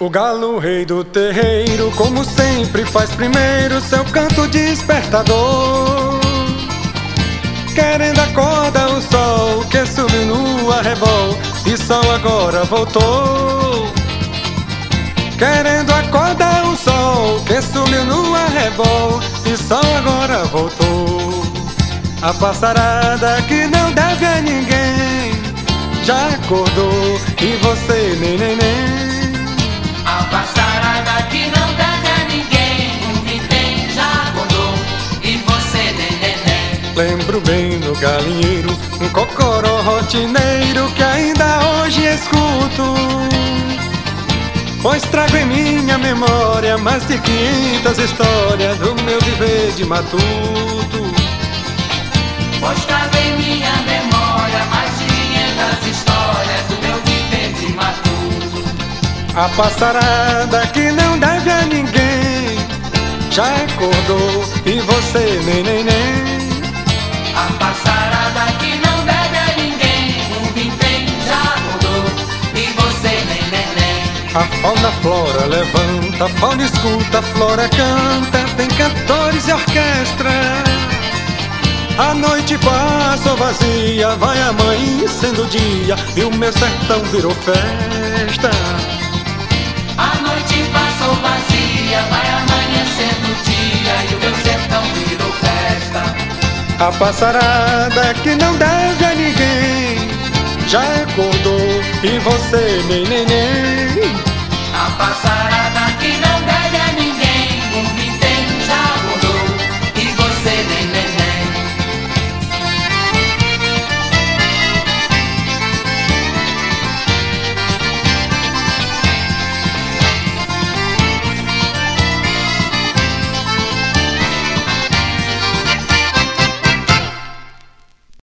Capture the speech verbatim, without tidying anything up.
O galo, rei do terreiro, como sempre faz primeiro seu canto despertador, querendo acordar o sol que subiu no arrebol e sol agora voltou. Querendo acordar o sol que subiu no arrebol e sol agora voltou. A passarada que não deve a ninguém já acordou e você nem nem nem. A passarada que não deve a ninguém, um vintém já acordou e você nem nem nem. Lembro bem no galinheiro um cocoró rotineiro que ainda hoje escuto, pois trago em minha memória mais de quinhentas histórias do meu viver de matuto. Pois trago em minha memória mais de quinhentas histórias do meu viver de matuto. A passarada que não deve a ninguém já acordou e você nem nem nem. A passarada que não deve a ninguém, um vintém já acordou e você nem nem nem. A fauna, a flora levanta, a fauna escuta, a flora canta, tem cantores e orquestra. A noite passou vazia, vai amanhecendo o dia e o meu sertão virou festa. A noite passou vazia, vai amanhecendo o dia e o meu sertão virou festa. A passarada que não deve a ninguém já acordou e você nem nem nem. A passarada